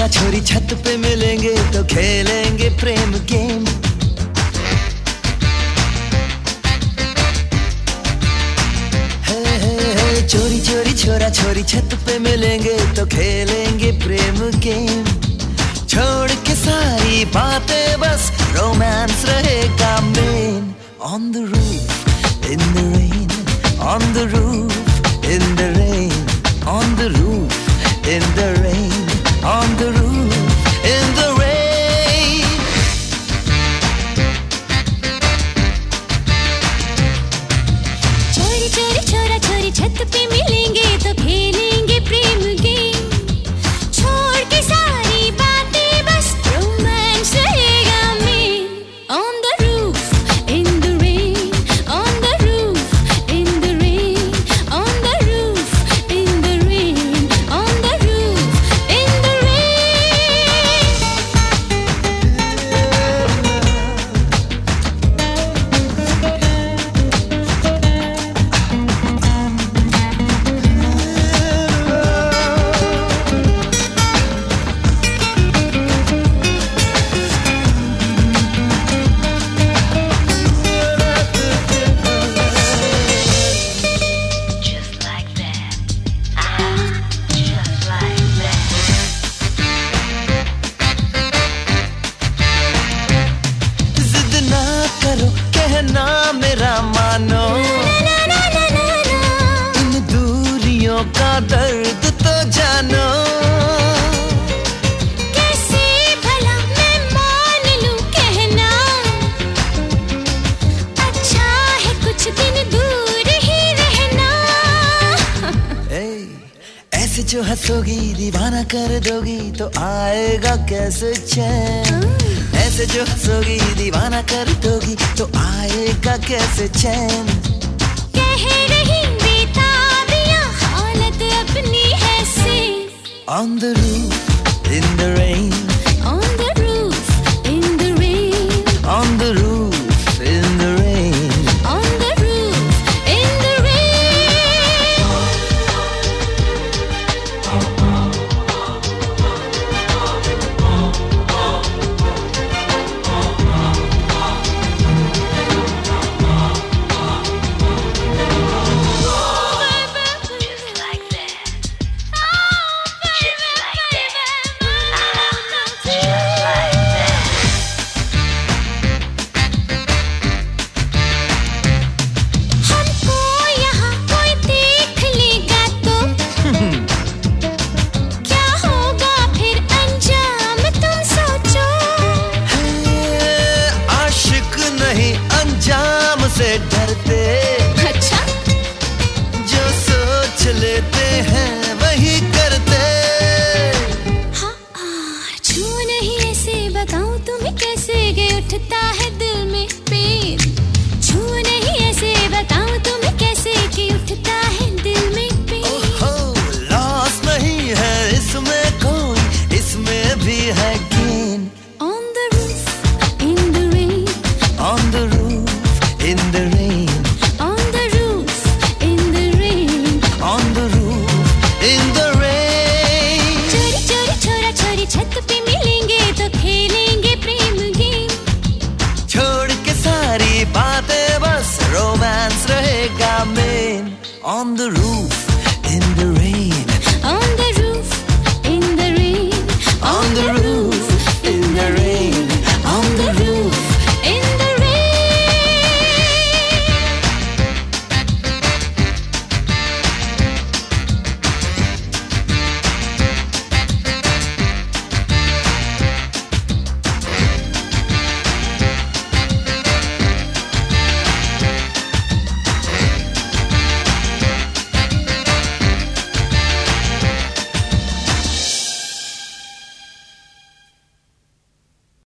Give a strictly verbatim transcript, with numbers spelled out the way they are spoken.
छोरा छोरी छत पे मिलेंगे तो खेलेंगे प्रेम गेम। हे हे हे चोरी चोरी छोरा छोरी छत पे मिलेंगे तो खेलेंगे प्रेम गेम। छोड़ के सारी बातें बस रोमांस रहेगा main. On the roof, in the rain, on the roof, in the rain, on the roof, in the rain, on the roof, in the rain. चोरी चोरी छोरा छोरी छत पे मिलेंगे तो खेलेंगे प्रेम गेम। छोड़ के सारी बातें बस रोमांस रहेगा main. On the roof, in the rain, on the roof, in the rain, on the roof, in the rain, on the roof, in the कहना मेरा मानो, इन दूरियों का दर्द तो जानो। कैसे भला मैं मान लूं कहना, अच्छा है कुछ दिन दूर ही रहना। ए, ऐसे जो हंसोगी दीवाना कर दोगी तो आएगा कैसे चैन। ऐसे जो हंसोगी दीवाना कर दोगी तो आएगा कैसे चैन। कह रही बेताबियां हालत अपनी है से। On the roof, in the rain, On the roof, in the rain, on the roof, in the rain, on the roof, in the rain. से डरते, अच्छा जो सोच लेते हैं वही करते। हाँ, छू नहीं ऐसे बताऊं तुम्हें कैसे के उठता है दिल में पेन। छू नहीं ऐसे बताऊं तुम्हें कैसे के उठता है दिल में पेन। ओहो, लॉस नहीं है इसमें कोई, इसमें भी है gain. On the roof, in the rain, On the roof, in the rain, on the roof, in the rain, on the roof, in the rain. चोरी चोरी छोरा छोरी छत पे मिलेंगे तो खेलेंगे प्रेम गेम। छोड़ के सारी बातें बस रोमांस रहेगा मेन। On the roof,